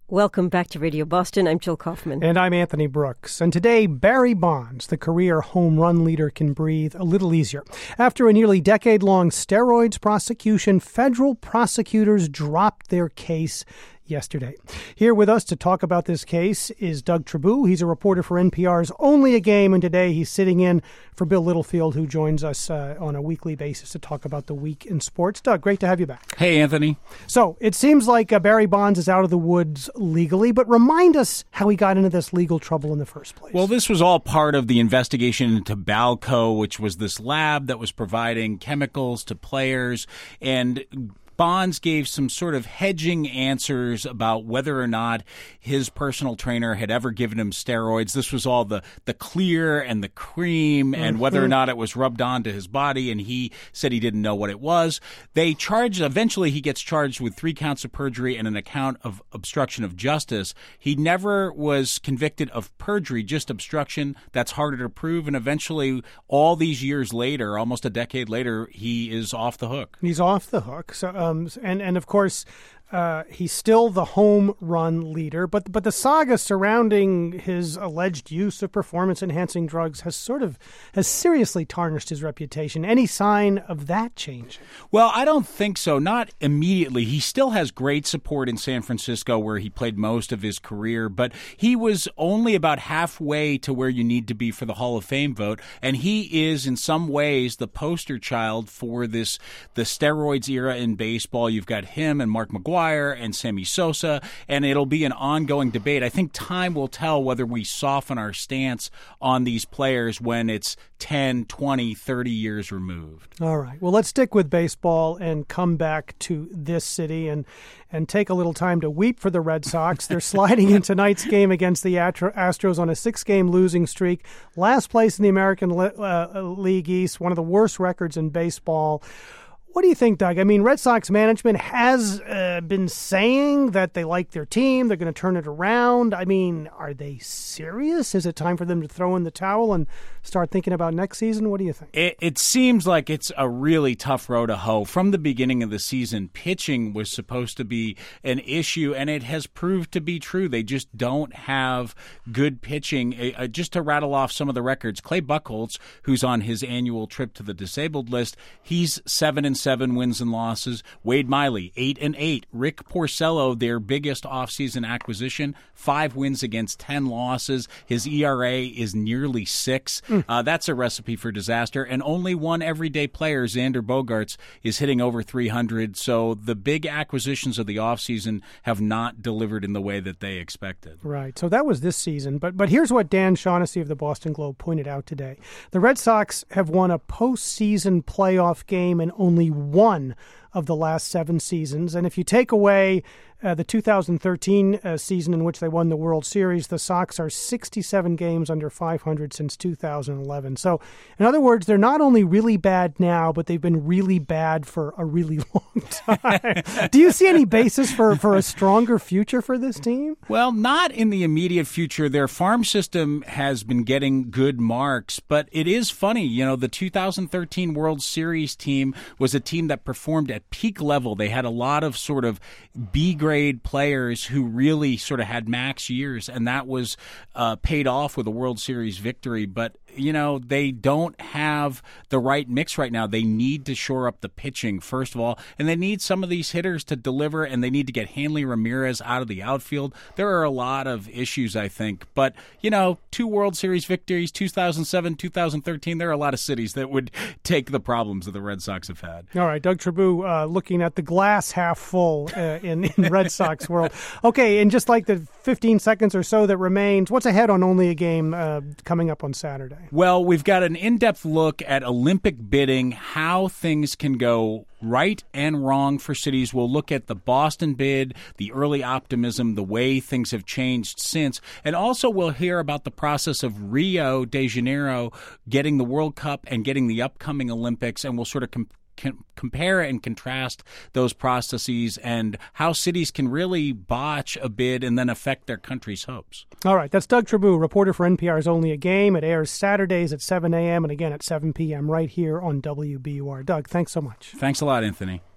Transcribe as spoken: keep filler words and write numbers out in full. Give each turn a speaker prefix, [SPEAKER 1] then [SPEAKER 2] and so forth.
[SPEAKER 1] Welcome back to Radio Boston. I'm Jill Kaufman.
[SPEAKER 2] And I'm Anthony Brooks. And today, Barry Bonds, the career home run leader, can breathe a little easier. After a nearly decade-long steroids prosecution, federal prosecutors dropped their case yesterday. Here with us to talk about this case is Doug Tribou. He's a reporter for N P R's Only a Game, and today he's sitting in for Bill Littlefield, who joins us uh, on a weekly basis to talk about the week in sports. Doug, great to have you back.
[SPEAKER 3] Hey, Anthony.
[SPEAKER 2] So it seems like uh, Barry Bonds is out of the woods legally, but remind us how he got into this legal trouble in the first place.
[SPEAKER 3] Well, this was all part of the investigation into Balco, which was this lab that was providing chemicals to players, and Bonds gave some sort of hedging answers about whether or not his personal trainer had ever given him steroids. This was all the, the clear and the cream and mm-hmm. whether or not it was rubbed onto his body, and he said he didn't know what it was. They charged, eventually he gets charged with three counts of perjury and an account of obstruction of justice. He never was convicted of perjury, just obstruction. That's harder to prove, and eventually all these years later, almost a decade later, he is off the hook.
[SPEAKER 2] He's off the hook. So Um, and, and of course, uh, he's still the home run leader, but but the saga surrounding his alleged use of performance-enhancing drugs has sort of has seriously tarnished his reputation. Any sign of that changing?
[SPEAKER 3] Well, I don't think so. Not immediately. He still has great support in San Francisco, where he played most of his career, but he was only about halfway to where you need to be for the Hall of Fame vote, and he is in some ways the poster child for this the steroids era in baseball. You've got him and Mark McGwire and Sammy Sosa, and it'll be an ongoing debate. I think time will tell whether we soften our stance on these players when it's ten, twenty, thirty years removed.
[SPEAKER 2] All right. Well, let's stick with baseball and come back to this city and and take a little time to weep for the Red Sox. They're sliding in tonight's game against the Astros on a six-game losing streak. Last place in the American uh, League East, one of the worst records in baseball. What do you think, Doug? I mean, Red Sox management has uh, been saying that they like their team. They're going to turn it around. I mean, are they serious? Is it time for them to throw in the towel and start thinking about next season? What do you think?
[SPEAKER 3] It, it seems like it's a really tough road to hoe. From the beginning of the season, pitching was supposed to be an issue, and it has proved to be true. They just don't have good pitching. Uh, just to rattle off some of the records, Clay Buchholz, who's on his annual trip to the disabled list, he's seven and seven wins and losses. Wade Miley, eight and eight. Rick Porcello, their biggest offseason acquisition, five wins against ten losses. His E R A is nearly six. Mm. Uh, that's a recipe for disaster. And only one everyday player, Xander Bogaerts, is hitting over three hundred. So the big acquisitions of the offseason have not delivered in the way that they expected.
[SPEAKER 2] Right. So that was this season. But but here's what Dan Shaughnessy of the Boston Globe pointed out today. The Red Sox have won a postseason playoff game in only one of the last seven seasons. And if you take away uh, the two thousand thirteen uh, season in which they won the World Series, the Sox are sixty-seven games under five hundred since two thousand eleven. So, in other words, they're not only really bad now, but they've been really bad for a really long time. Do you see any basis for, for a stronger future for this team?
[SPEAKER 3] Well, not in the immediate future. Their farm system has been getting good marks, but it is funny. You know, the two thousand thirteen World Series team was a team that performed at peak level. They had a lot of sort of B-grade players who really sort of had max years, and that was uh, paid off with a World Series victory. But, you know, they don't have the right mix right now. They need to shore up the pitching, first of all, and they need some of these hitters to deliver, and they need to get Hanley Ramirez out of the outfield. There are a lot of issues, I think. But, you know, two World Series victories, two thousand seven, two thousand thirteen, there are a lot of cities that would take the problems that the Red Sox have had.
[SPEAKER 2] All right, Doug Tribou, uh, looking at the glass half full uh, in, in Red Sox world. Okay, in just like the fifteen seconds or so that remains, what's ahead on Only a Game uh, coming up on Saturday?
[SPEAKER 3] Well, we've got an in-depth look at Olympic bidding, how things can go right and wrong for cities. We'll look at the Boston bid, the early optimism, the way things have changed since, and also we'll hear about the process of Rio de Janeiro getting the World Cup and getting the upcoming Olympics, and we'll sort of com- com- compare and contrast those processes and how cities can really botch a bid and then affect their country's hopes.
[SPEAKER 2] All right, that's Doug Tribou, reporter for N P R's Only a Game. It airs Saturdays at seven a.m. and again at seven p.m. right here on W B U R. Doug, thanks so much.
[SPEAKER 3] Thanks a lot, Anthony.